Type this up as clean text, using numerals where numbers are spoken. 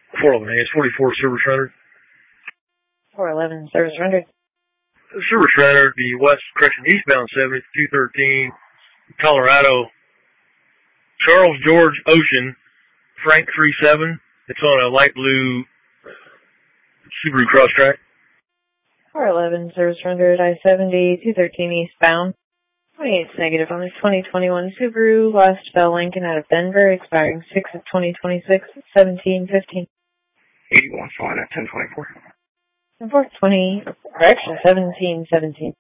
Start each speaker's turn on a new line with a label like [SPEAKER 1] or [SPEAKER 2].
[SPEAKER 1] 411, it's 44 Service Rendered.
[SPEAKER 2] 411, service rendered.
[SPEAKER 1] Service Rendered, the eastbound 70, 213, Colorado, Charles George Ocean, Frank 37. It's on a light blue Subaru Crosstrek.
[SPEAKER 2] 411, service rendered, I-70, 213 eastbound. 28's negative on this 2021 Subaru, last bell Lincoln out of Denver, expiring 6 of 2026, 1715.
[SPEAKER 3] 81 fine at 1024.
[SPEAKER 2] 420, correction, 1717.